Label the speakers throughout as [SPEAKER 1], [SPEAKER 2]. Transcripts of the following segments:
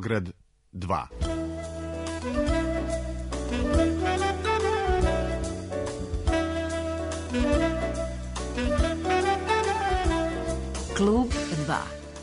[SPEAKER 1] Beograd 2.
[SPEAKER 2] Klub 2.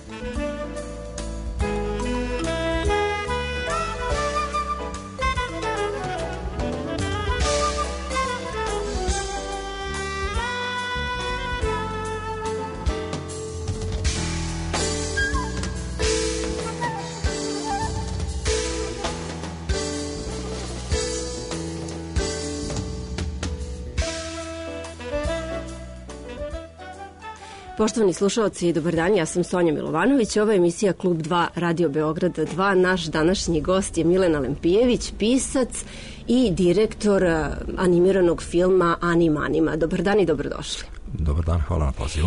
[SPEAKER 3] Poštovani slušalci, dobar dan, ja sam Sonja Milovanović, ovo je emisija Klub 2 Radio Beograd 2. Naš današnji gost je Milena Lempijević, pisac i direktor animiranog filma Animanima. Dobar dan i dobrodošli.
[SPEAKER 4] Dobar dan, hvala na pozivu.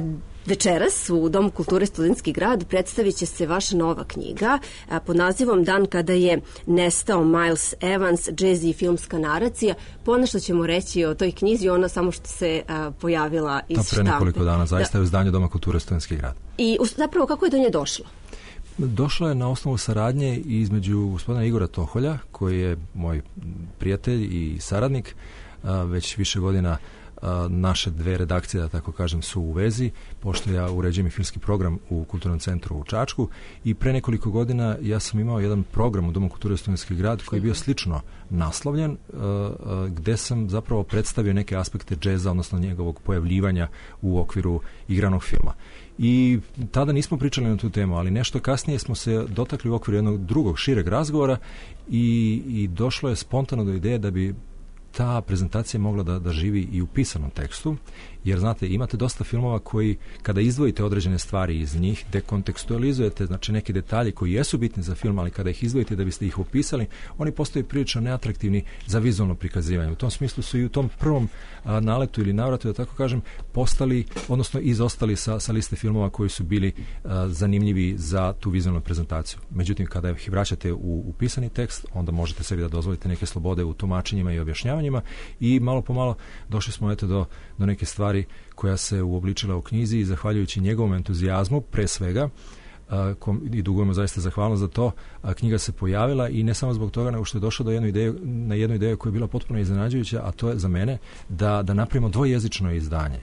[SPEAKER 3] Večeras u Domu kulture Studentski grad predstavit će se vaša nova knjiga pod nazivom Dan kada je nestao Miles Evans, džez i filmska naracija. Ponešto ćemo reći o toj knjizi, ona samo što se pojavila iz štampe.
[SPEAKER 4] Pre nekoliko dana, zaista je u izdanju Doma kulture Studentski grad.
[SPEAKER 3] I zapravo kako je do nje došlo?
[SPEAKER 4] Došlo je na osnovu saradnje između gospodina Igora Toholja, koji je moj prijatelj i saradnik, već više godina naše dve redakcije, da tako kažem, su u vezi, pošto ja uređujem i filmski program u Kulturnom centru u Čačku i pre nekoliko godina ja sam imao jedan program u Domu kulture Studentski grad koji je bio slično naslovljen, gde sam zapravo predstavio neke aspekte džeza, odnosno njegovog pojavljivanja u okviru igranog filma. I tada nismo pričali na tu temu, ali nešto kasnije smo se dotakli u okviru jednog drugog, šireg razgovora i došlo je spontano do ideje da bi ta prezentacija mogla da živi i u pisanom tekstu, jer znate, imate dosta filmova koji, kada izdvojite određene stvari iz njih, dekontekstualizujete, znači neki detalji koji jesu bitni za film, ali kada ih izdvojite da biste ih opisali, oni postaju prilično neatraktivni za vizualno prikazivanje. U tom smislu su i u tom prvom naletu ili navratu, da tako kažem, postali, odnosno izostali sa liste filmova koji su bili zanimljivi za tu vizualnu prezentaciju. Međutim, kada ih vraćate u pisani tekst, onda možete sebi da dozvolite neke slobode u tumačenjima i objašnjavanjima i malo po malo došli smo do neke stvari koja se uobličila u knjizi i zahvaljujući njegovom entuzijazmu, pre svega, i dugujemo zaista zahvalnost za to, knjiga se pojavila i ne samo zbog toga, nego što je došlo na jednu ideju koja je bila potpuno iznenađujuća, a to je za mene da napravimo dvojezično izdanje.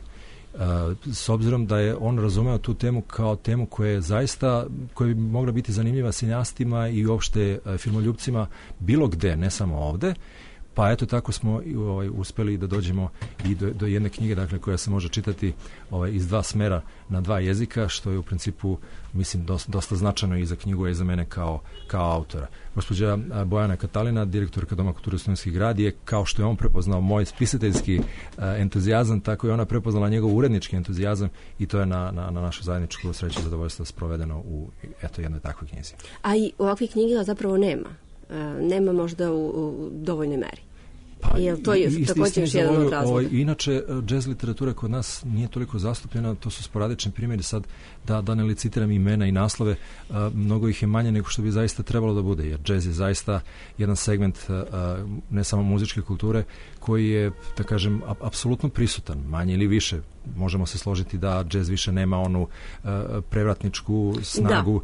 [SPEAKER 4] S obzirom da je on razumeo tu temu kao temu koja je zaista, koja bi mogla biti zanimljiva sinjastima i uopšte filmoljupcima bilo gde, ne samo ovde. Pa eto, tako smo uspeli da dođemo i do jedne knjige, dakle, koja se može čitati iz dva smera na dva jezika, što je u principu, mislim, dosta značajno i za knjigu i za mene kao autora. Gospođa Bojana Katalina, direktorka Doma kulture Studentski grad, je, kao što je on prepoznao moj spisateljski entuzijazam, tako je ona prepoznala njegov urednički entuzijazam i to je na našu zajedničku sreću i zadovoljstvo sprovedeno u jednoj takvoj knjizi.
[SPEAKER 3] A i ovakvih knjiga zapravo nema. Nema možda u dovoljnoj meri. Jel to je također još jedan od razloga?
[SPEAKER 4] Inače, džez literatura kod nas nije toliko zastupljena, to su sporadični primjeri, sad da ne licitiram imena i naslove, mnogo ih je manje nego što bi zaista trebalo da bude, jer džez je zaista jedan segment ne samo muzičke kulture koji je, da kažem, apsolutno prisutan, manje ili više. Možemo se složiti da džez više nema onu prevratničku snagu.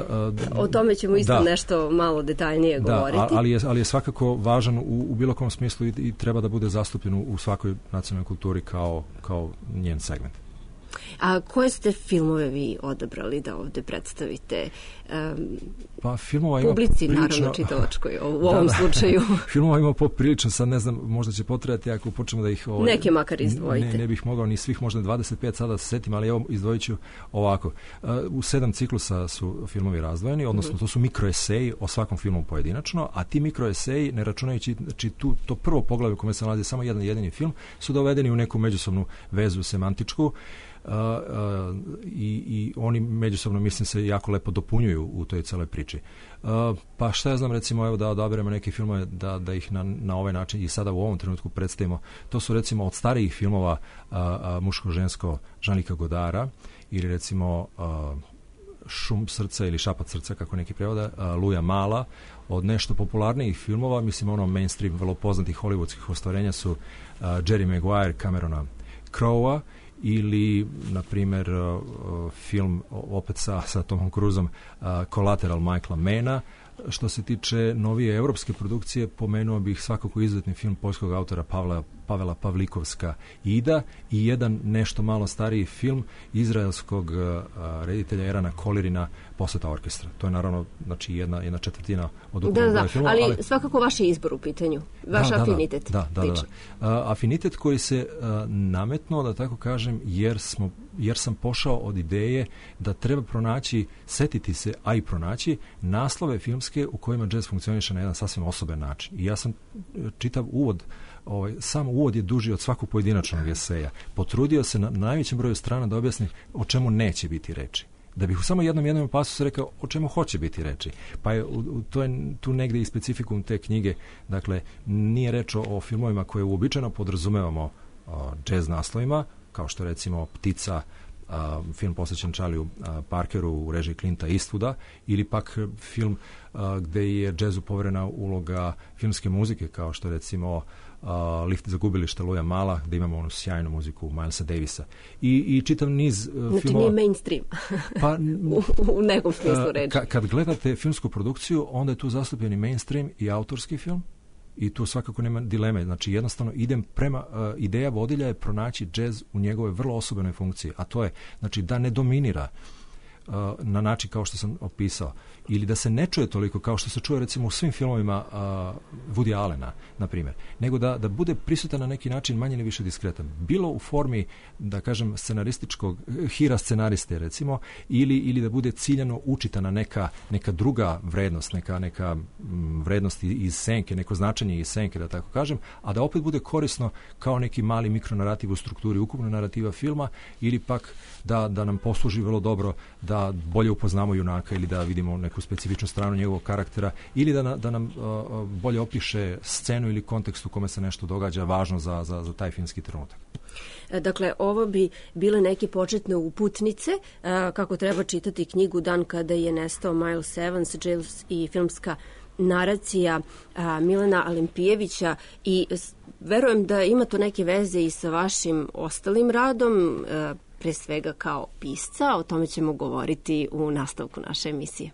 [SPEAKER 3] O tome ćemo isto nešto malo detaljnije govoriti.
[SPEAKER 4] Ali je svakako važan u bilo kom smislu i treba da bude zastupljen u svakoj nacionalnoj kulturi kao njen segment.
[SPEAKER 3] A koje ste filmove vi odabrali da ovde predstavite?
[SPEAKER 4] Pa filmova ima
[SPEAKER 3] publici, naravno, čitalačkoj u ovom slučaju.
[SPEAKER 4] Filmova ima poprilično, sad ne znam, možda će potrebati ako počnemo da ih...
[SPEAKER 3] Neke makar izdvojite.
[SPEAKER 4] Ne bih mogao ni svih, možda 25 sada da se setim, ali evo izdvojit ću ovako. U 7 ciklusa su filmovi razdvojeni, odnosno to su mikroeseji o svakom filmu pojedinačno, a ti mikroeseji, ne računajući, znači to prvo poglavlje u kome se nalazi samo jedan jedini film, su dovedeni u neku međusobnu vezu semantičku, i oni međusobno, mislim, se jako lepo dopunjuju u toj celoj priči. Pa šta ja znam, recimo, evo da odaberemo neke filmove da ih na ovaj način i sada u ovom trenutku predstavimo. To su, recimo, od starijih filmova muško-žensko Jean-Luca Godara ili, recimo, Šum srca ili Šapat srca, kako neki prevoda, Luja Mala. Od nešto popularnijih filmova, mislim, ono mainstream, vrlo poznatih hollywoodskih ostvarenja su Jerry Maguire, Camerona Crowe ili, na primjer, film opet sa Tomom Cruiseom, Collateral Michaela Manna. Što se tiče novije europske produkcije, pomenuo bih svakako izuzetni film poljskog autora Pavela Pavlikovska Ida i jedan nešto malo stariji film izraelskog reditelja Erana Kolirina Poseta orkestra. To je naravno jedna četvrtina od ukupnog filma.
[SPEAKER 3] Ali svakako vaš je izbor u pitanju, vaš afinitet.
[SPEAKER 4] Da. Afinitet koji se nametnuo, da tako kažem, jer sam pošao od ideje da treba setiti se, a i pronaći naslove filmske u kojima džez funkcioniše na jedan sasvim osoben način. I ja sam čitav uvod, sam uvod je duži od svakog pojedinačnog eseja. Potrudio se na najvećem broju strana da objasni o čemu neće biti reči. Da bih u samo jednom pasusu rekao o čemu hoće biti reči. Pa je tu negdje i specifikum te knjige. Dakle, nije reč o filmovima koje uobičajeno podrazumevamo džez naslovima, kao što recimo Ptica, film posvećen Charlieu Parkeru u režiji Clinta Eastwooda, ili pak film gde je džezu poverena uloga filmske muzike, kao što recimo Lift za gubilište Louisa Mala, gde imamo onu sjajnu muziku Milesa Davisa. I čitav niz filmova...
[SPEAKER 3] Znači nije mainstream, pa, u nekom smislu reći.
[SPEAKER 4] Kad gledate filmsku produkciju, onda je tu zastupljen i mainstream i autorski film, i tu svakako nema dileme. Znači, jednostavno idem prema, ideja vodilja je pronaći džez u njegove vrlo osobenoj funkciji, a to je, znači, da ne dominira na način kao što sam opisao, ili da se ne čuje toliko kao što se čuje recimo u svim filmovima Woody Allena, na primjer, nego da bude prisutan na neki način manje ili više diskretan. Bilo u formi, da kažem, scenarističkog, hira scenariste recimo, ili da bude ciljano učitana neka druga vrednost, neka vrednost iz senke, neko značenje iz senke, da tako kažem, a da opet bude korisno kao neki mali mikronarativ u strukturi ukupno narativa filma, ili pak da nam posluži vrlo dobro da bolje upoznamo junaka ili da vidimo neku specifičnu stranu njegovog karaktera, ili da nam bolje opiše scenu ili kontekst u kome se nešto događa važno za taj filmski trenutak.
[SPEAKER 3] Dakle, ovo bi bile neke početne uputnice kako treba čitati knjigu Dan kada je nestao Miles Evans, džez i filmska naracija Milana Alimpijevića, i verujem da ima to neke veze i sa vašim ostalim radom, pre svega kao pisca. O tome ćemo govoriti u nastavku naše emisije.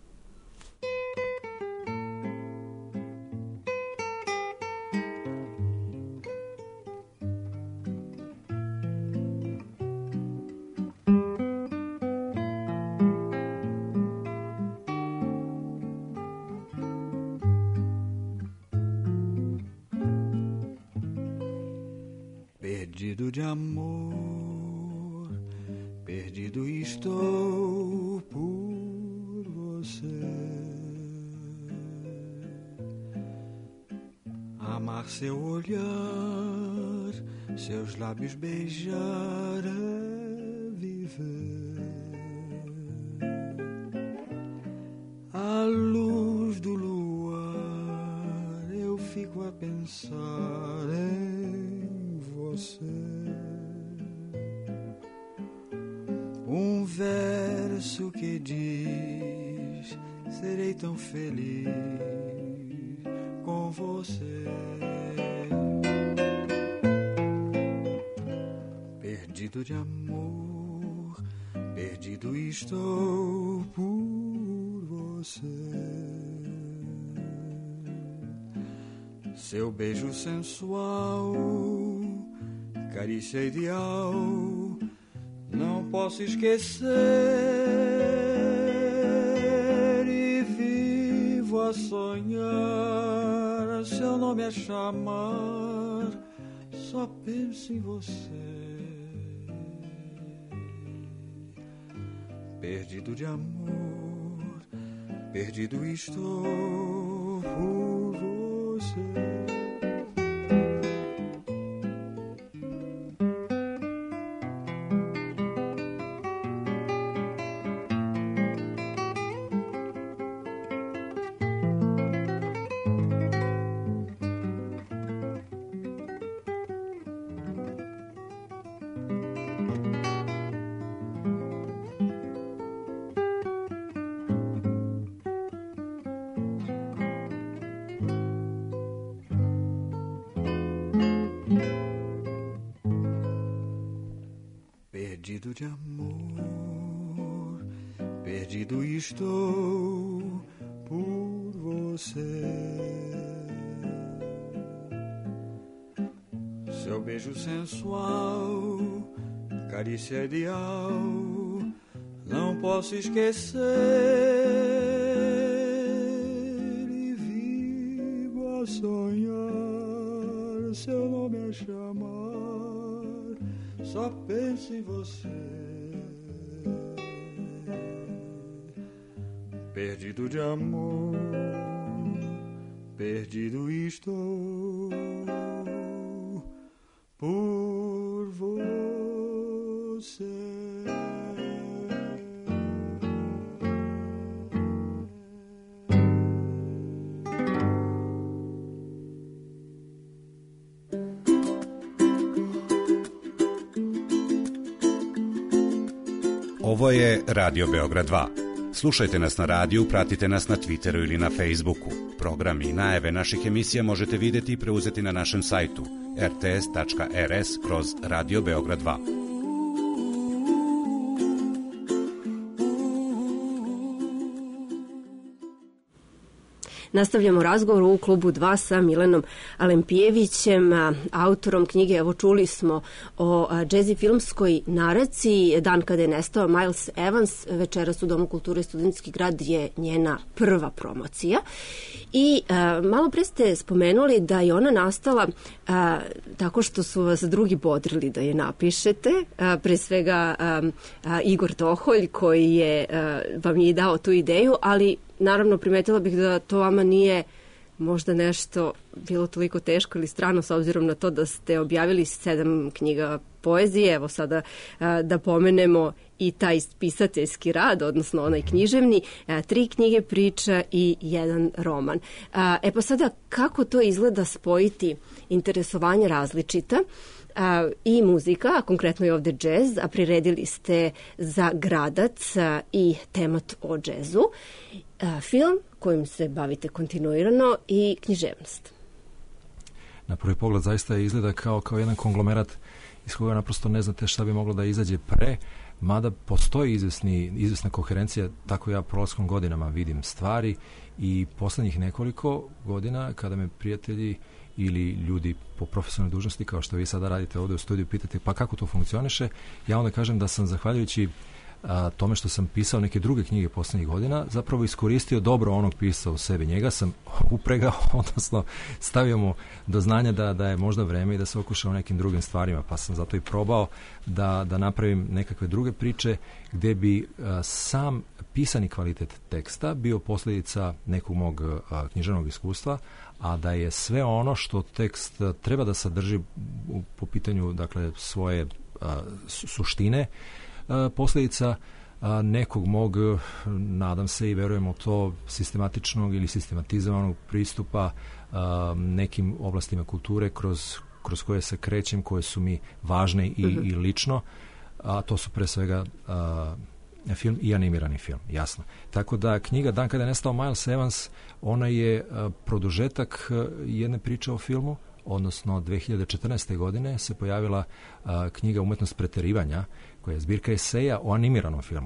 [SPEAKER 1] Perdido de amor, perdido estou por você. Amar seu olhar, seus lábios beijar é viver. À luz do luar eu fico a pensar em você. Verso que diz: serei tão feliz com você. Perdido de amor, perdido estou por você. Seu beijo sensual, carícia ideal, não posso esquecer, e vivo a sonhar seu nome a chamar, só penso em você. Perdido de amor, perdido estou por você. perdido de amor, perdido estou por você. Seu beijo sensual, carícia ideal, não posso esquecer. E vivo a sonhar, seu nome a chamar, só penso em você. Perdido de amor, perdido estou por você.
[SPEAKER 2] Ovo je Radio Beograd 2. Slušajte nas na radiju, pratite nas na Twitteru ili na Facebooku. Programi i najave naših emisija možete vidjeti i preuzeti na našem sajtu rts.rs/Radio Beograd 2.
[SPEAKER 3] Nastavljamo razgovor u klubu 2 sa Milanom Alempijevićem, autorom knjige. Evo, čuli smo o džezi filmskoj naraciji Dan kada je nestao Miles Evans. Večeras u Domu kulture Studentski grad je njena prva promocija. I malo pre ste spomenuli da je ona nastala tako što su vas drugi bodrili da je napišete. Pre svega Igor Toholj koji je vam je dao tu ideju, ali naravno primetila bih da to vama nije možda nešto bilo toliko teško ili strano s obzirom na to da ste objavili 7 knjiga poezije. Evo sada da pomenemo i taj pisateljski rad, odnosno onaj književni, 3 knjige priča i 1 roman. Pa sada kako to izgleda spojiti interesovanje različita i muzika, a konkretno i ovde džez, a priredili ste za Gradac i temat o džezu, film kojim se bavite kontinuirano i književnost.
[SPEAKER 4] Na prvi pogled zaista izgleda kao jedan konglomerat iz koga naprosto ne znate šta bi moglo da izađe pre, mada postoji izvesna koherencija, tako ja prolaskom godinama vidim stvari i poslednjih nekoliko godina kada me prijatelji ili ljudi po profesionalnoj dužnosti, kao što vi sada radite ovde u studiju, pitate pa kako to funkcioniše, ja onda kažem da sam zahvaljujući tome što sam pisao neke druge knjige poslednjih godina, zapravo iskoristio dobro onog pisao u sebi. Njega sam upregao, odnosno stavio mu do znanja da je možda vreme i da se okuša o nekim drugim stvarima, pa sam zato i probao da napravim nekakve druge priče gde bi sam pisani kvalitet teksta bio posljedica nekog mog književnog iskustva, a da je sve ono što tekst treba da sadrži po pitanju, dakle, svoje suštine, posljedica nekog mog, nadam se i verujem u to, sistematičnog ili sistematizovanog pristupa nekim oblastima kulture kroz koje se krećem, koje su mi važne i lično, a to su pre svega film i animirani film, jasno. Tako da knjiga Dan kada je nestao Miles Evans, ona je produžetak jedne priče o filmu, odnosno 2014. godine se pojavila knjiga Umetnost preterivanja, koja je zbirka eseja o animiranom filmu.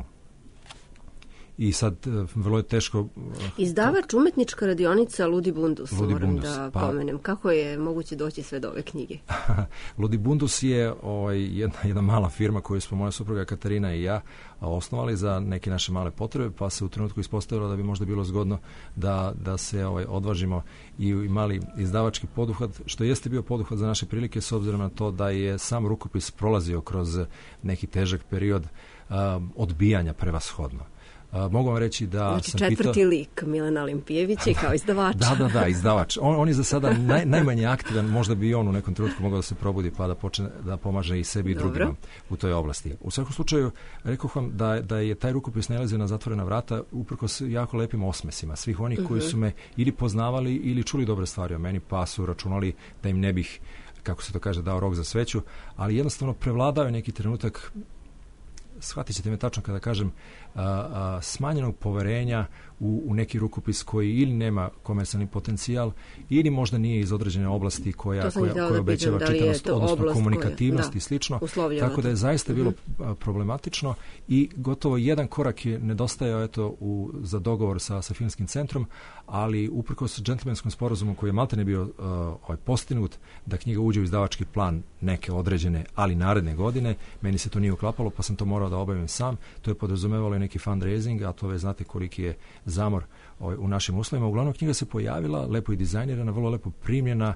[SPEAKER 4] I sad vrlo je teško...
[SPEAKER 3] Izdavač Umetnička radionica Ludi Bundus, moram da pomenem. Kako je moguće doći sve do ove knjige?
[SPEAKER 4] Ludi Bundus je jedna mala firma koju smo moja supruga Katarina i ja osnovali za neke naše male potrebe, pa se u trenutku ispostavilo da bi možda bilo zgodno da se odvažimo i mali izdavački poduhvat, što jeste bio poduhvat za naše prilike, s obzirom na to da je sam rukopis prolazio kroz neki težak period odbijanja prevashodno. Mogu vam reći da
[SPEAKER 3] znači,
[SPEAKER 4] sam
[SPEAKER 3] četvrti
[SPEAKER 4] pitao...
[SPEAKER 3] lik Milana Alempijevića kao izdavač.
[SPEAKER 4] Da, izdavač. On je za sada najmanje aktivan, možda bi i on u nekom trenutku mogao da se probudi pa da počne da pomaže i sebi i drugima u toj oblasti. U svakom slučaju, rekao vam da je taj rukopis nalazio na zatvorena vrata uprkos jako lepim osmesima svih onih koji su me ili poznavali ili čuli dobre stvari o meni, pa su računali da im ne bih, kako se to kaže, dao rok za sveću, ali jednostavno prevladao je neki trenutak shvatit ćete me tačno kada kažem, smanjenog poverenja u neki rukopis koji ili nema komercijalni potencijal ili možda nije iz određene oblasti koja obećava čitanost, odnosno komunikativnost i slično. Tako da je zaista bilo problematično i gotovo jedan korak je nedostajao za dogovor sa filmskim centrom, ali uprkos džentlmenskom sporazumu koji je maltene bio postignut da knjiga uđe u izdavački plan neke određene, ali naredne godine, meni se to nije uklapalo, pa sam to morao da obavim sam. To je podrazumevalo i neki fundraising, a to već znate koliki je zamor u našim uslovima. Uglavnom, knjiga se pojavila, lepo i dizajnirana, vrlo lepo primljena,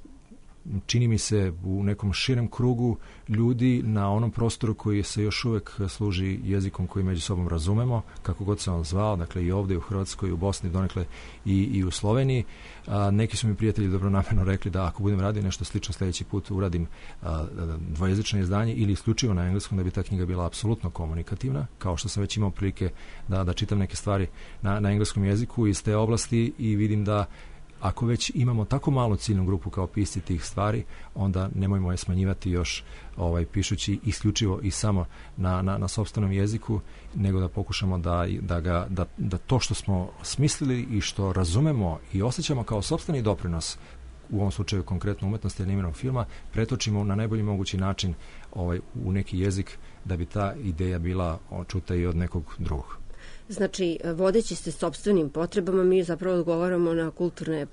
[SPEAKER 4] čini mi se u nekom širem krugu ljudi na onom prostoru koji se još uvek služi jezikom koji među sobom razumemo, kako god se on zvao, dakle i ovdje u Hrvatskoj, u Bosni, donekle i u Sloveniji. Neki su mi prijatelji dobronamerno rekli da ako budem radio nešto slično sljedeći put uradim dvojezično izdanje ili isključivo na engleskom, da bi ta knjiga bila apsolutno komunikativna, kao što sam već imao prilike da čitam neke stvari na engleskom jeziku iz te oblasti i vidim da ako već imamo tako malu ciljnu grupu kao pisci tih stvari, onda nemojmo je smanjivati još pišući isključivo i samo na sopstvenom jeziku, nego da pokušamo da to što smo smislili i što razumemo i osjećamo kao sopstveni doprinos, u ovom slučaju konkretno umetnosti animiranog filma, pretočimo na najbolji mogući način u neki jezik da bi ta ideja bila čuta i od nekog drugog.
[SPEAKER 3] Znači, vodeći se sopstvenim potrebama, mi zapravo odgovaramo na kulturne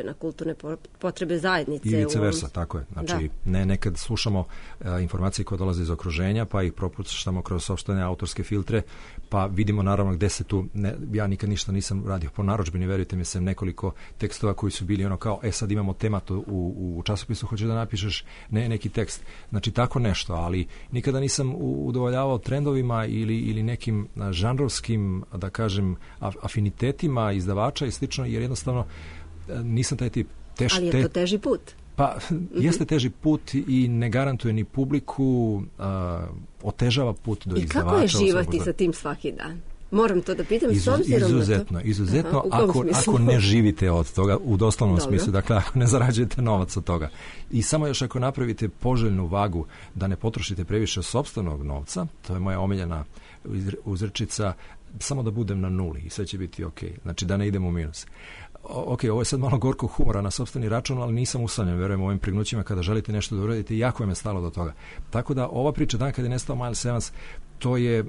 [SPEAKER 3] potrebe zajednice.
[SPEAKER 4] I vice versa, tako je. Znači, nekad slušamo informacije koje dolaze iz okruženja, pa ih propuštamo kroz sopstvene autorske filtre, pa vidimo naravno gde se tu, ja nikad ništa nisam radio po narudžbini, verujte mi se, nekoliko tekstova koji su bili kao, sad imamo tematu u časopisu, hoćeš da napišeš neki tekst. Znači, tako nešto, ali nikada nisam udovoljavao trendovima ili nekim žanrovskim, da kažem, afinitetima izdavača i slično, jer jednostavno nisam taj tip.
[SPEAKER 3] Ali je to teži put?
[SPEAKER 4] Pa, jeste teži put i ne garantuje ni publiku, otežava put do izdavača.
[SPEAKER 3] I kako je živati sa tim svaki dan? Moram to da pitam s obzirom na to.
[SPEAKER 4] Izuzetno, ako ne živite od toga, u doslovnom smislu, dakle, ako ne zarađujete novac od toga. I samo još ako napravite poželjnu vagu da ne potrošite previše sopstvenog novca, to je moja omiljena uzrečica, samo da budem na nuli i sve će biti ok. Znači da ne idem u minus. Ok, ovo je sad malo gorko humora na sopstveni račun, ali nisam usamljen, verujem, ovim pregnućima kada želite nešto da uradite, jako je me stalo do toga. Tako da ova priča, dan kada je nestao Miles Evans, to je,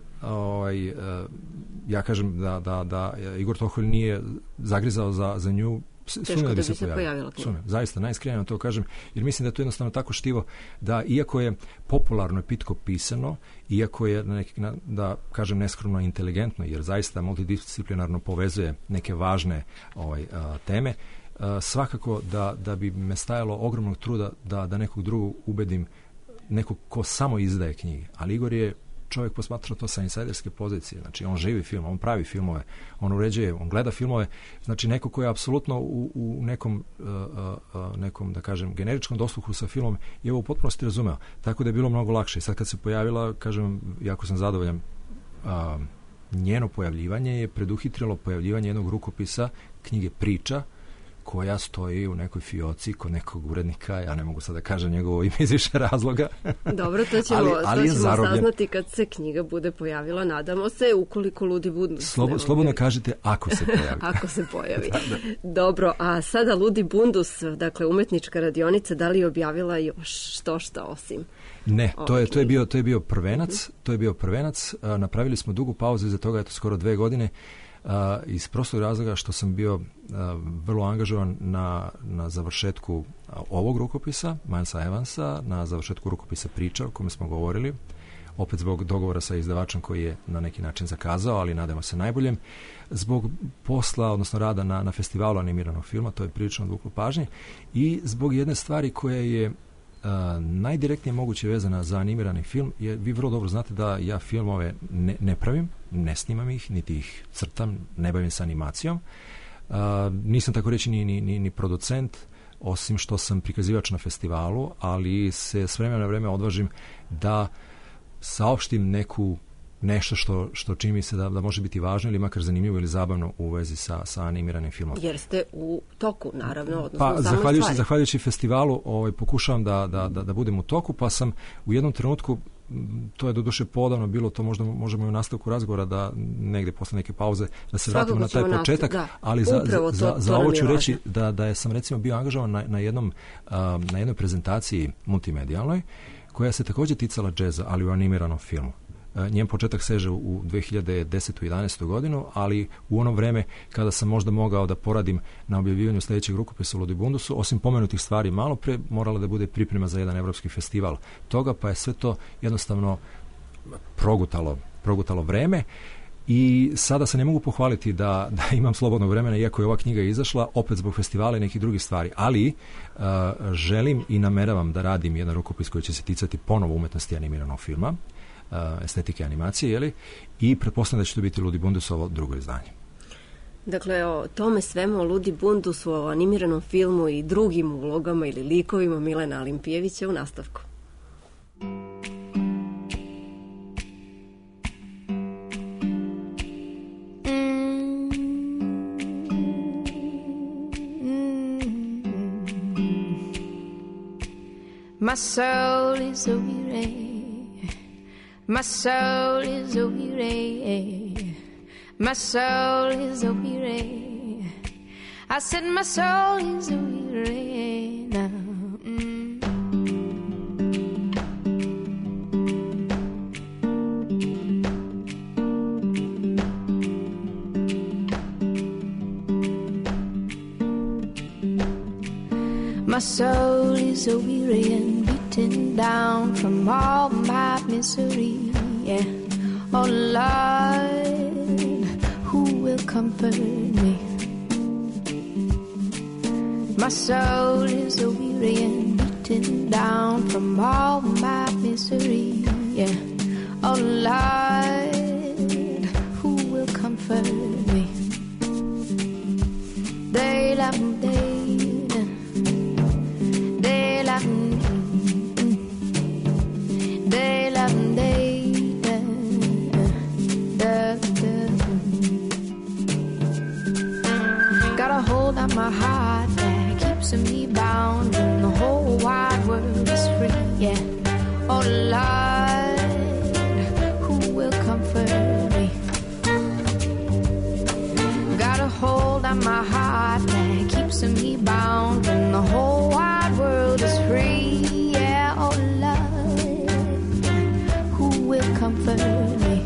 [SPEAKER 4] ja kažem da Igor Toholj nije zagrizao za nju,
[SPEAKER 3] teško da bi se pojavila.
[SPEAKER 4] Zaista, najiskrenije to kažem, jer mislim da je to jednostavno tako štivo da iako je popularno i pitko pisano, iako je da kažem neskromno inteligentno, jer zaista multidisciplinarno povezuje neke važne teme, svakako da bi me stajalo ogromnog truda da nekog drugog ubedim, nekog ko samo izdaje knjige. Ali Igor je čovjek posmatra to sa insajderske pozicije. Znači, on živi film, on pravi filmove, on uređuje, on gleda filmove. Znači, neko ko je apsolutno u nekom, da kažem, generičkom dosluhu sa filmom je ovo u potpunosti razumeo. Tako da je bilo mnogo lakše. I sad kad se pojavila, kažem, jako sam zadovoljan, njeno pojavljivanje je preduhitrilo pojavljivanje jednog rukopisa, knjige Priča, koja stoji u nekoj fioci kod nekog urednika, ja ne mogu sad da kažem njegovo ime iz više razloga.
[SPEAKER 3] Dobro, to ćemo saznati kad se knjiga bude pojavila, nadamo se, ukoliko Ludi Bundus.
[SPEAKER 4] Slobodno kažite ako se pojavi.
[SPEAKER 3] Ako se pojavi. Da. Dobro, a sada Ludi Bundus, dakle umetnička radionica, da li je objavila još što osim?
[SPEAKER 4] Ne, to je bio prvenac, napravili smo dugu pauzu iza toga, skoro 2 godine, iz prostog razloga što sam bio vrlo angažovan na završetku ovog rukopisa, Milesa Evansa, na završetku rukopisa Priča o kome smo govorili, opet zbog dogovora sa izdavačem koji je na neki način zakazao, ali nadamo se najboljem, zbog posla, odnosno rada na festivalu animiranog filma, to je prilično odvuklo pažnje, i zbog jedne stvari koja je najdirektnije moguće vezana za animirani film, jer vi vrlo dobro znate da ja filmove ne pravim, ne snimam ih, niti ih crtam, ne bavim se animacijom. Nisam tako reći ni producent, osim što sam prikazivač na festivalu, ali se s vremena na vreme odvažim da saopštim nešto što čini mi se da može biti važno ili makar zanimljivo ili zabavno u vezi sa animiranim filmom.
[SPEAKER 3] Jer ste u toku, naravno,
[SPEAKER 4] pa zahvaljujući festivalu pokušavam da budem u toku, pa sam u jednom trenutku to je doduše podavno bilo, to možda možemo i u nastavku razgovora da negdje posle neke pauze da se vratimo na taj početak, ali za ovo ću reći da sam recimo bio angažovan na jednoj prezentaciji multimedijalnoj koja se također ticala džeza, ali u animiranom filmu. Njen početak seže u 2010-11. godinu, ali u ono vreme kada sam možda mogao da poradim na objavljivanju sljedećeg rukopisa u Ludibundusu, osim pomenutih stvari malo pre, morala da bude priprema za jedan evropski festival toga, pa je sve to jednostavno progutalo vreme. I sada se ne mogu pohvaliti da imam slobodnog vremena, iako je ova knjiga izašla, opet zbog festivala i nekih drugih stvari. Ali želim i nameravam da radim jedan rukopis koji će se ticati ponovo umetnosti animiranog filma, estetike animacije, jeli? I pretpostavljam da će to biti Ludibundusovo drugo izdanje.
[SPEAKER 3] Dakle, o tome svemu, o Ludibundusu, o animiranom filmu i drugim ulogama ili likovima Milena Alimpijevića u nastavku.
[SPEAKER 5] My soul is a weary. My soul is a weary. My soul is a weary. I said my soul is a weary now. My soul is a weary and beaten down from all my misery. Yeah. Oh Lord, who will comfort me? My soul is a weary and beaten down from all my misery. Yeah. Oh Lord, who will comfort me? They love me. My heart that keeps me bound when the whole wide world is free. Yeah. Oh Lord, who will comfort me? Got a hold on my heart that keeps me bound when the whole wide world is free. Yeah. Oh Lord, who will comfort me?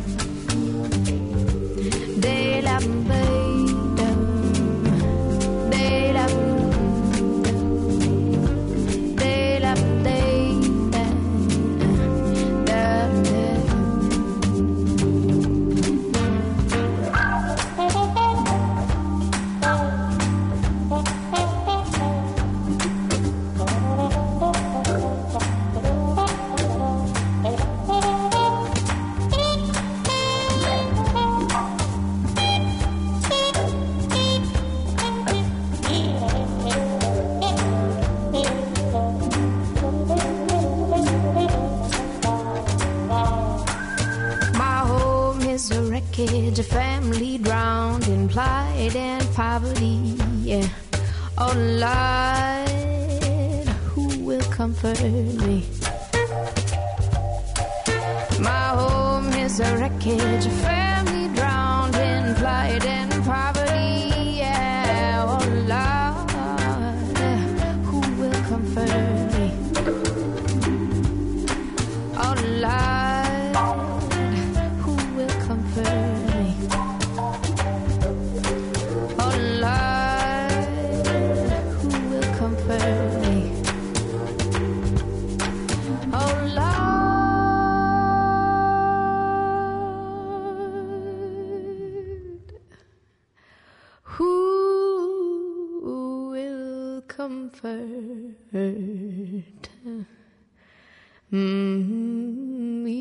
[SPEAKER 5] They love me. A family drowned in plight and poverty. Yeah. Oh Lord, who will comfort me? My home is a wreckage, a family drowned in plight and poverty. Yeah. Oh Lord, who will comfort me? Oh Lord, who will comfort me? Comfort me.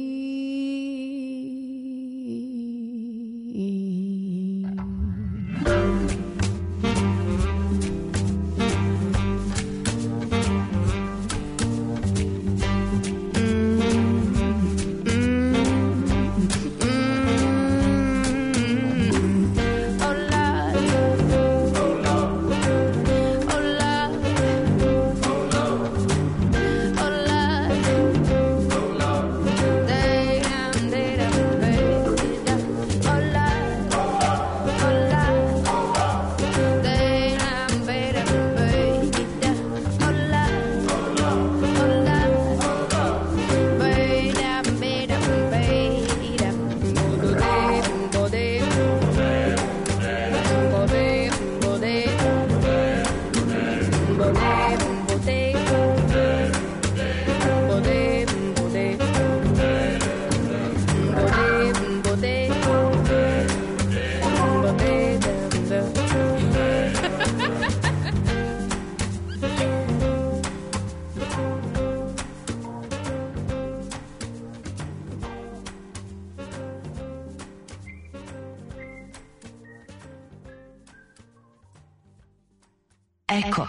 [SPEAKER 6] Eko.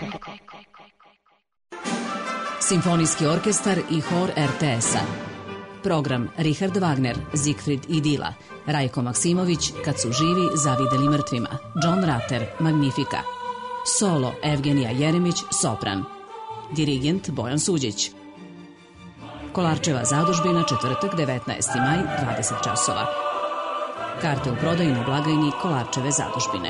[SPEAKER 6] Simfonijski orkestar i hor RTS-a. Program Richard Wagner, Siegfried i Dila, Rajko Maksimović, Kad su živi zavideli mrtvima, John Rutter, Magnifica. Solo Evgenija Jeremić, sopran. Dirigent Bojan Suđić. Kolarčeva zadužbina, četvrtak, 19. maj, 20 časova. Karte u prodaju na blagajni Kolarčeve zadužbine.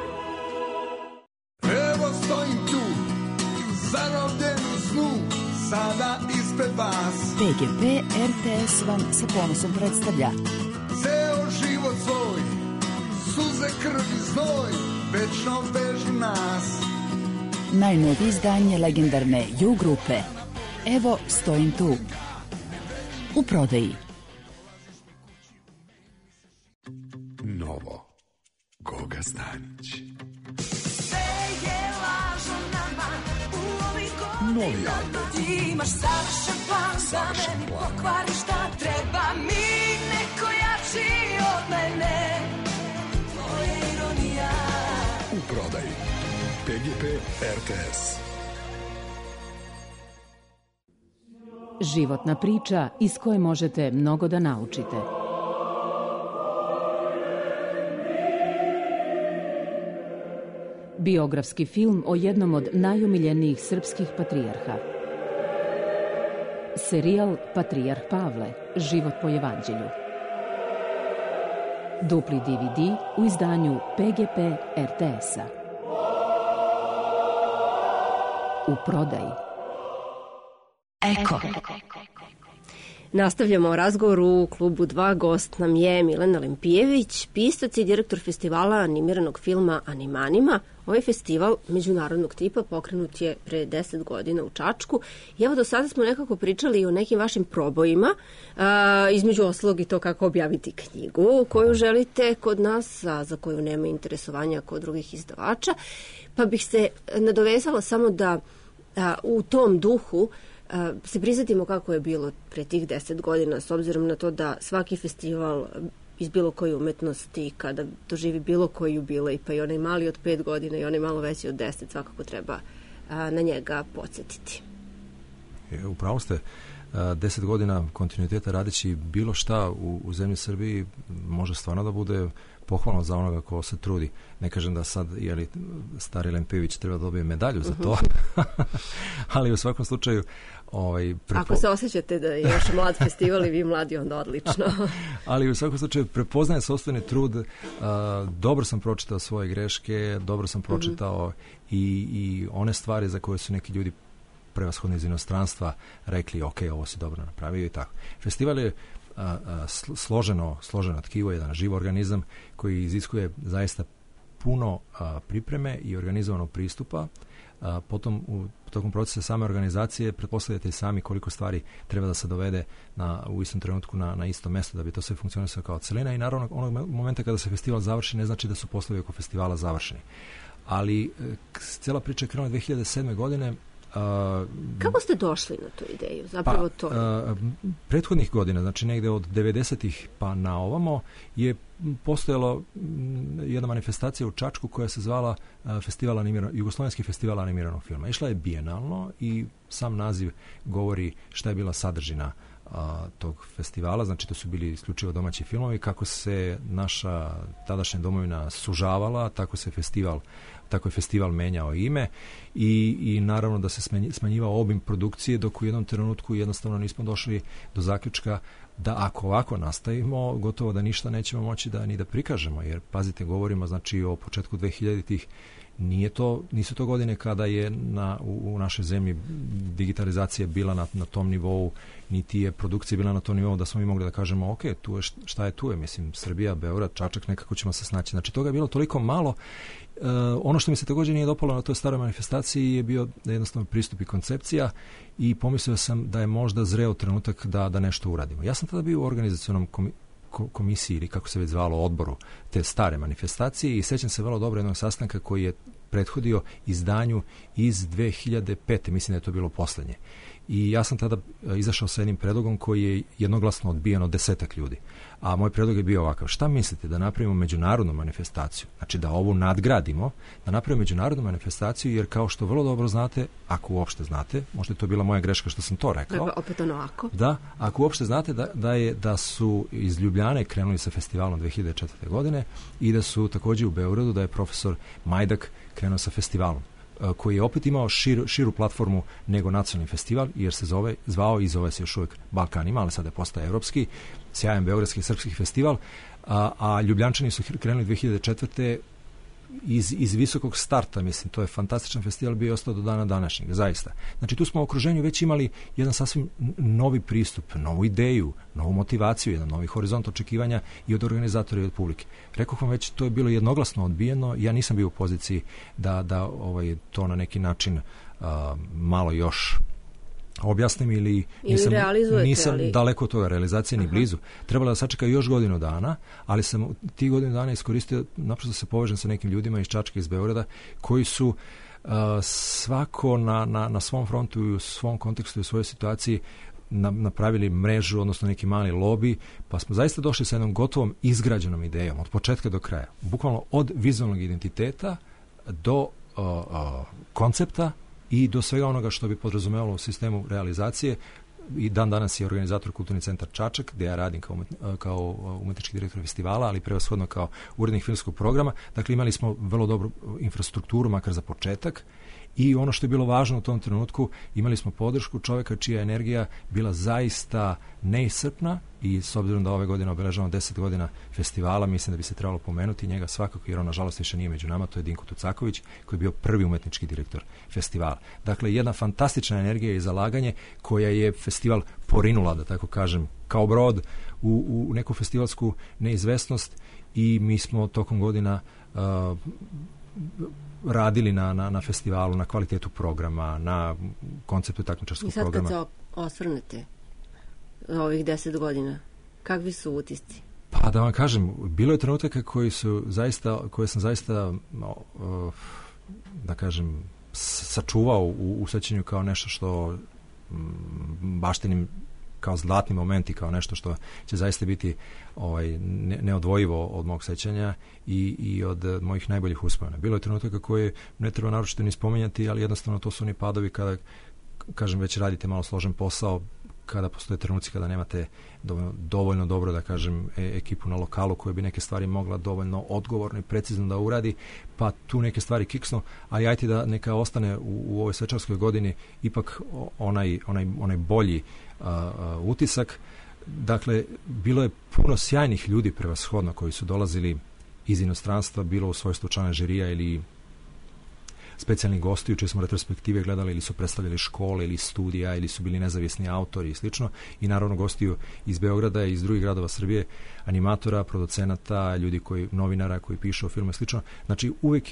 [SPEAKER 1] Evo stojim tu, zarobljen u snu, sada ispred vas.
[SPEAKER 7] PGP RTS vam sa ponosom predstavlja
[SPEAKER 1] Ceo život svoj, suze, krv i znoj, večno vežu nas.
[SPEAKER 7] najnovije izdanje legendarne U grupe. Evo stojim tu. U prodaji.
[SPEAKER 8] Novo. Goga Stanić. Novi album.
[SPEAKER 9] Imaš savršen plan za meni, pokvari šta treba mi, neko jači od mene. Tvoja ironija.
[SPEAKER 8] U prodaji. PGP RTS.
[SPEAKER 7] Životna priča iz koje možete mnogo da naučite. Biografski film o jednom od najomiljenijih srpskih patrijarha. Serijal Patrijarh Pavle, život po evanđelju. Dupli DVD u izdanju PGP RTS-a. U prodaji.
[SPEAKER 6] Eko.
[SPEAKER 3] Nastavljamo razgovor u klubu 2. Gost nam je Milena Lempijević, pisac i direktor festivala animiranog filma Animanima. Ovaj festival međunarodnog tipa pokrenut je pre 10 godina u Čačku. I evo do sada smo nekako pričali i o nekim vašim probojima, između ostalog i to kako objaviti knjigu koju želite kod nas, a za koju nema interesovanja kod drugih izdavača. Pa bih se nadovezala samo da u tom duhu se prisjetimo kako je bilo pre tih 10 godina, s obzirom na to da svaki festival iz bilo koje umetnosti, kada doživi bilo koji jubilej, pa i onaj mali od 5 godina i onaj malo veći od 10, svakako treba na njega podsjetiti.
[SPEAKER 4] Upravo ste, 10 godina kontinuiteta radeći bilo šta u zemlji Srbiji može stvarno da bude pohvalno za onoga ko se trudi. Ne kažem da sad stari Lempijević treba da dobije medalju za to, ali u svakom slučaju
[SPEAKER 3] ako se osjećate da je još mlad festival i vi mladi, onda odlično.
[SPEAKER 4] Ali u svakom slučaju prepoznajem sopstveni trud, dobro sam pročitao svoje greške, dobro sam pročitao i one stvari za koje su neki ljudi prevashodno iz inostranstva rekli ok, ovo si dobro napravio i tako. Festival je složeno tkivo, jedan živ organizam koji iziskuje zaista puno pripreme i organizovanog pristupa. Potom u tokom procesa same organizacije pretpostavljate i sami koliko stvari treba da se dovede u istom trenutku na isto mesto da bi to sve funkcionisalo kao celina i naravno onog momenta kada se festival završi ne znači da su poslovi oko festivala završeni. Ali cijela priča je krenula 2007. godine.
[SPEAKER 3] Kako ste došli na tu ideju? Zapravo to je.
[SPEAKER 4] Prethodnih godina, znači negde od 90-ih pa na ovamo, je postojala jedna manifestacija u Čačku koja se zvala Jugoslovenski festival animiranog filma. Išla je bijenalno i sam naziv govori šta je bila sadržina tog festivala, znači to su bili isključivo domaći filmovi, kako se naša tadašnja domovina sužavala, tako je festival menjao ime i naravno da se smanjivao obim produkcije, dok u jednom trenutku jednostavno nismo došli do zaključka da ako ovako nastavimo, gotovo da ništa nećemo moći ni da prikažemo, jer pazite, govorimo znači o početku 2000-ih, nisu to godine kada je u našoj zemlji digitalizacija bila na tom nivou, niti je produkcija bila na tom nivou da smo mi mogli da kažemo ok, šta je tu je, mislim, Srbija, Beograd, Čačak, nekako ćemo se snaći. Znači toga je bilo toliko malo. Ono što mi se također nije dopalo na toj staroj manifestaciji je bio jednostavno pristup i koncepcija i pomislio sam da je možda zreo trenutak da nešto uradimo. Ja sam tada bio u organizacionom komisiji ili kako se već zvalo odboru te stare manifestacije i sećam se vrlo dobro jednog sastanka koji je prethodio izdanju iz 2005. Mislim da je to bilo poslednje. i ja sam tada izašao sa jednim predlogom koji je jednoglasno odbijen od 10 ljudi. A moj predlog je bio ovakav: šta mislite da napravimo međunarodnu manifestaciju, znači da ovu nadgradimo, da napravimo međunarodnu manifestaciju, jer kao što vrlo dobro znate, ako uopšte znate, možda je to bila moja greška što sam to rekao.
[SPEAKER 3] Opet onako.
[SPEAKER 4] Da, ako uopšte znate da su iz Ljubljane krenuli sa festivalom 2004. godine i da su također u Beogradu, da je profesor Majdak krenuo sa festivalom, koji je opet imao širu platformu nego nacionalni festival, jer se zvao i zove se još uvijek Balkan ima, ali sada postaje evropski, sjajan beogradski i srpski festival, a Ljubljančani su krenuli 2004. iz visokog starta, mislim, to je fantastičan festival, bio ostao do dana današnjeg, zaista. Znači, tu smo u okruženju već imali jedan sasvim novi pristup, novu ideju, novu motivaciju, jedan novi horizont očekivanja i od organizatora i od publike. Rekao vam već, to je bilo jednoglasno odbijeno, ja nisam bio u poziciji da to na neki način malo još objasnim ili nisam daleko od toga, realizacije ni blizu. Trebalo da sačekaju još godinu dana, ali sam tih godinu dana iskoristio naprosto da se povežem sa nekim ljudima iz Čačka, iz Beograda, koji su svako na svom frontu i u svom kontekstu i u svojoj situaciji napravili mrežu, odnosno neki mali lobby, pa smo zaista došli sa jednom gotovom izgrađenom idejom od početka do kraja. Bukvalno od vizualnog identiteta do koncepta i do svega onoga što bi podrazumevalo u sistemu realizacije. I dan danas je organizator Kulturni centar Čačak, gdje ja radim kao umetnički direktor festivala, ali prevashodno kao urednik filmskog programa. Dakle, imali smo vrlo dobru infrastrukturu, makar za početak. I ono što je bilo važno u tom trenutku, imali smo podršku čovjeka čija energija bila zaista neiscrpna, i s obzirom da ove godine obeležavamo 10 godina festivala, mislim da bi se trebalo pomenuti njega svakako, jer on nažalost više nije među nama, to je Dinko Tucaković, koji je bio prvi umetnički direktor festivala. Dakle, jedna fantastična energija i zalaganje koja je festival porinula, da tako kažem, kao brod u neku festivalsku neizvesnost, i mi smo tokom godina radili na festivalu, na kvalitetu programa, na konceptu takmičarskog programa.
[SPEAKER 3] I sad kad se osvrnete ovih 10 godina, kakvi su utisci?
[SPEAKER 4] Pa da vam kažem, bilo je trenutaka koje sam zaista da kažem sačuvao u sećanju kao nešto što baštinim kao zlatni momenti, kao nešto što će zaista biti neodvojivo od mog sećanja i od mojih najboljih uspomena. Bilo je trenutaka koje ne treba naročito ni spominjati, ali jednostavno to su oni padovi kada, kažem, već radite malo složen posao, kada postoje trenuci kada nemate dovoljno dobro, da kažem, ekipu na lokalu koja bi neke stvari mogla dovoljno odgovorno i precizno da uradi, pa tu neke stvari kiksnu, ali ajte da neka ostane u ovoj svečarskoj godini ipak onaj bolji utisak. Dakle, bilo je puno sjajnih ljudi prevashodno koji su dolazili iz inostranstva, bilo u svojstvu člana žirija ili specijalni gosti, čije smo retrospektive gledali, ili su predstavljali škole ili studija, ili su bili nezavisni autori i slično, i naravno gostiju iz Beograda i iz drugih gradova Srbije, animatora, producenata, novinara koji pišu o filmu i slično. Znači, uvijek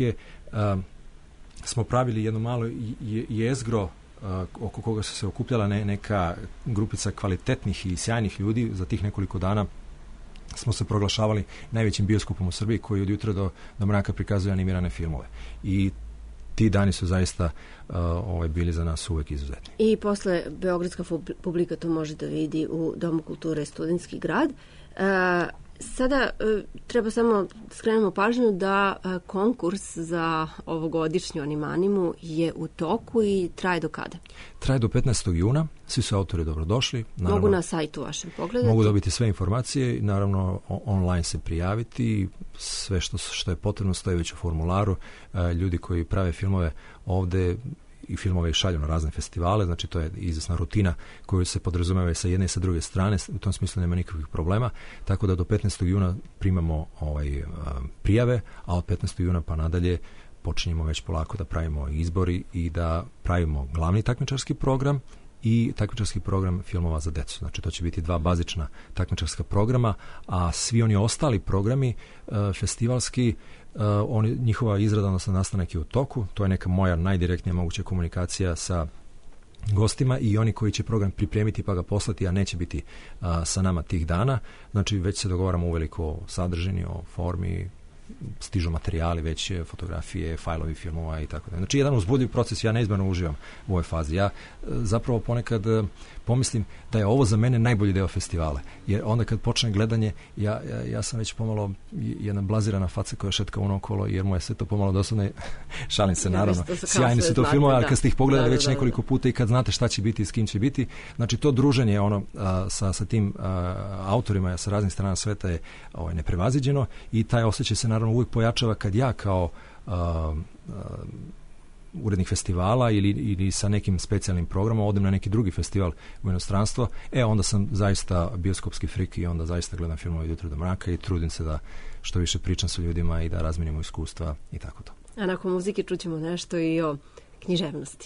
[SPEAKER 4] smo pravili jedno malo jezgro oko koga su se okupljala neka grupica kvalitetnih i sjajnih ljudi. Za tih nekoliko dana smo se proglašavali najvećim bioskopom u Srbiji, koji od jutra do mraka prikazuje animirane filmove. I ti dani su zaista bili za nas uvek izuzetni.
[SPEAKER 3] I posle beogradska publika to može da vidi u Domu kulture Studentski grad. Sada treba samo skrenemo pažnju da konkurs za ovogodišnju Animanimu je u toku i traje do kada?
[SPEAKER 4] Traje do 15. juna, svi su autori dobrodošli. Naravno,
[SPEAKER 3] mogu na sajtu vašem pogledati?
[SPEAKER 4] Mogu dobiti sve informacije, naravno online se prijaviti, sve što je potrebno stoji već u formularu. Ljudi koji prave filmove ovde i filmove i šalju na razne festivale, znači to je izvesna rutina koju se podrazumeva i sa jedne i sa druge strane, u tom smislu nema nikakvih problema, tako da do 15. juna primamo prijave, a od 15. juna pa nadalje počinjemo već polako da pravimo izbori i da pravimo glavni takmičarski program i takmičarski program filmova za decu. Znači to će biti 2 bazična takmičarska programa, a svi oni ostali programi festivalski, njihova izrada, odnosno nastanak je u toku. To je neka moja najdirektnija moguća komunikacija sa gostima i oni koji će program pripremiti pa ga poslati, a neće biti sa nama tih dana. Znači već se dogovaramo uveliko o sadržini, o formi, stižu materijali, već fotografije, fajlovi filmova i tako da. Znači, jedan uzbudljiv proces, ja neizmjerno uživam u ovoj fazi. Ja zapravo ponekad pomislim da je ovo za mene najbolji deo festivala. Jer onda kad počne gledanje, ja sam već pomalo jedna blazirana faca koja šetka okolo, jer mu je sve to pomalo dosadno. Šalim se, naravno. Sjajni su to filmovi, ali kad ste ih pogledali već nekoliko puta i kad znate šta će biti i s kim će biti, znači to druženje sa tim autorima sa raznih strana sveta je neprevaziđeno i taj osjećaj se naravno uvijek pojačava kad ja kao urednik festivala ili sa nekim specijalnim programom odem na neki drugi festival u inostranstvo, onda sam zaista bioskopski frik i onda zaista gledam filmove od jutra do mraka i trudim se da što više pričam sa ljudima i da razmenimo iskustva i tako to.
[SPEAKER 3] A nakon muzike čućemo nešto i o književnosti.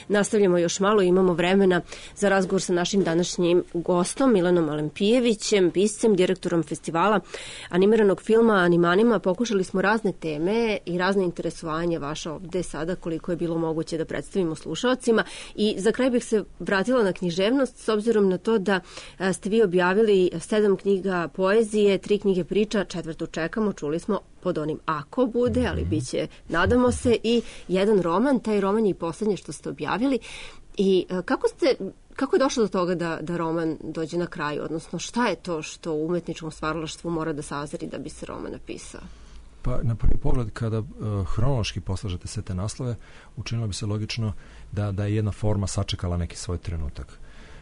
[SPEAKER 3] nastavljamo još malo, imamo vremena za razgovor sa našim današnjim gostom Milanom Alempijevićem, piscem, direktorom festivala animiranog filma Animanima. Pokušali smo razne teme i razne interesovanja vaša ovde sada, koliko je bilo moguće da predstavimo slušalcima. I za kraj bih se vratila na književnost, s obzirom na to da ste vi objavili 7 knjiga poezije, 3 knjige priča, 4. čekamo, čuli smo, pod onim ako bude, ali bit će, nadamo se, i jedan roman. Taj roman je i poslednje što ste objavili. I kako je došlo do toga da roman dođe na kraju, odnosno šta je to što u umetničkom stvaralaštvu mora da sazri da bi se roman napisao?
[SPEAKER 4] Pa na prvi pogled, kada hronološki poslažete sve te naslove, učinilo bi se logično da je jedna forma sačekala neki svoj trenutak.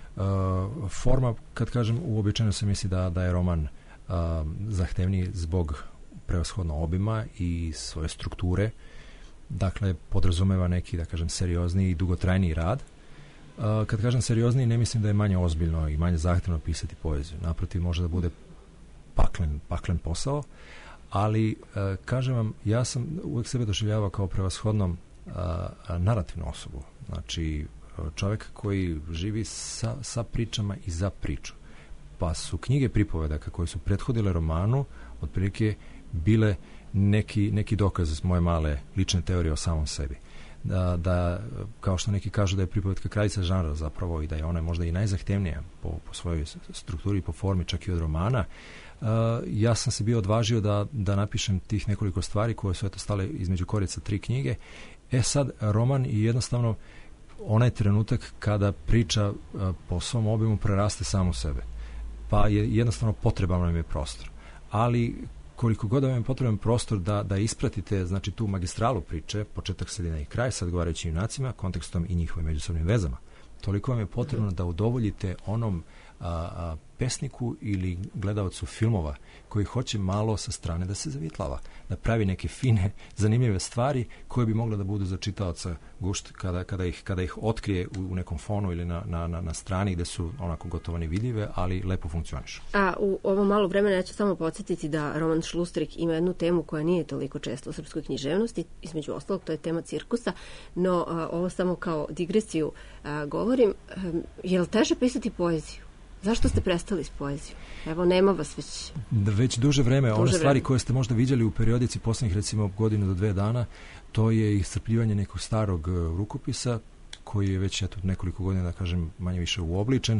[SPEAKER 4] Forma, kad kažem, uobičajeno se misli da je roman zahtevniji zbog prevashodno obima i svoje strukture. Dakle, podrazumeva neki, da kažem, seriozniji i dugotrajniji rad. Kad kažem seriozniji, ne mislim da je manje ozbiljno i manje zahtevno pisati poeziju. Naprotiv, može da bude paklen posao, ali kažem vam, ja sam uvek sebe doživljavao kao prevashodnom narativnu osobu. Znači, čovjek koji živi sa pričama i za priču. Pa su knjige pripovedaka koje su prethodile romanu otprilike bile neki dokaz moje male lične teorije o samom sebi. Da kao što neki kažu da je pripovedka kraljica žanra zapravo i da je ona možda i najzahtevnija po svojoj strukturi i po formi čak i od romana, ja sam se bio odvažio da napišem tih nekoliko stvari koje su stale između korica 3 knjige. Sad roman je jednostavno onaj trenutak kada priča po svom obimu preraste samu sebe. Pa je jednostavno potreban nam je prostor. Ali koliko god vam je potreban prostor da ispratite, znači, tu magistralu priče, početak, sredina i kraj, sa odgovarajućim junacima, kontekstom i njihovim međusobnim vezama, toliko vam je potrebno da udovoljite onom pesniku ili gledalcu filmova koji hoće malo sa strane da se zavitlava, da pravi neke fine, zanimljive stvari koje bi mogle da budu za čitaoca gušt kada ih otkrije u nekom fonu ili na strani gde su onako gotovo nevidljive, ali lepo funkcionišu. A
[SPEAKER 3] u ovo malo vremena ja ću samo podsjetiti da roman Šlustrik ima jednu temu koja nije toliko često u srpskoj književnosti, između ostalog to je tema cirkusa, no ovo samo kao digresiju govorim. Je li teže pisati poeziju? Zašto ste prestali s poezijom? Evo, nema vas već
[SPEAKER 4] duže vreme. One stvari koje ste možda viđali u periodici poslednjih, recimo, 1 do 2 dana, to je iscrpljivanje nekog starog rukopisa koji je već nekoliko godina, da kažem, manje više uobličen,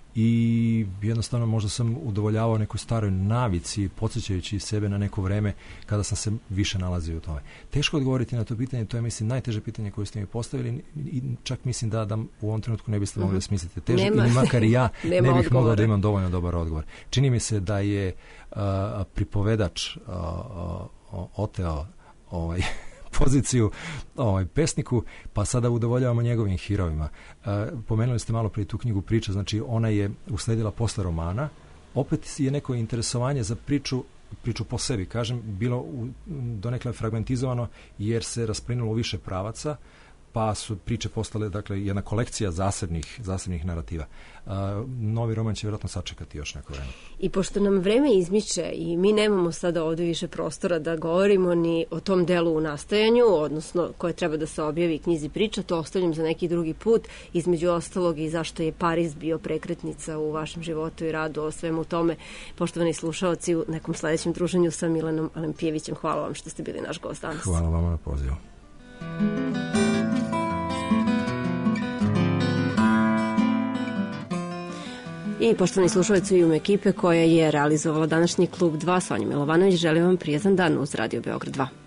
[SPEAKER 4] i jednostavno možda sam udovoljavao nekoj staroj navici, podsjećajući sebe na neko vreme kada sam se više nalazio u tome. Teško odgovoriti na to pitanje, to je, mislim, najteže pitanje koje ste mi postavili, i čak mislim da u ovom trenutku ne biste mogli da smislite teže, ili makar i ja ne bih mogao da imam dovoljno dobar odgovor. Čini mi se da je pripovedač oteo poziciju pesniku, pa sada udovoljavamo njegovim hirovima. Pomenuli ste malo prije tu knjigu priča, znači ona je usledila posle romana. Opet je neko interesovanje za priču po sebi, kažem, bilo donekle fragmentizovano jer se rasplinulo u više pravaca, pa su priče postale, dakle, jedna kolekcija zasebnih narativa. Novi roman će vjerojatno sačekati još neko vreme.
[SPEAKER 3] I pošto nam vreme izmiče i mi nemamo sada ovde više prostora da govorimo ni o tom delu u nastajanju, odnosno koje treba da se objavi knjizi priča, to ostavljam za neki drugi put, između ostalog i zašto je Pariz bio prekretnica u vašem životu i radu, o svemu tome. Poštovani slušaoci, u nekom sledećem druženju sa Milanom Alempijevićem, hvala vam što ste bili naš gost danas.
[SPEAKER 4] Hvala vama na pozivu.
[SPEAKER 3] I poštovani slušalci, u ime ekipe koja je realizovala današnji Klub 2, Sonja Milovanović, želim vam prijatan dan uz Radio Beograd 2.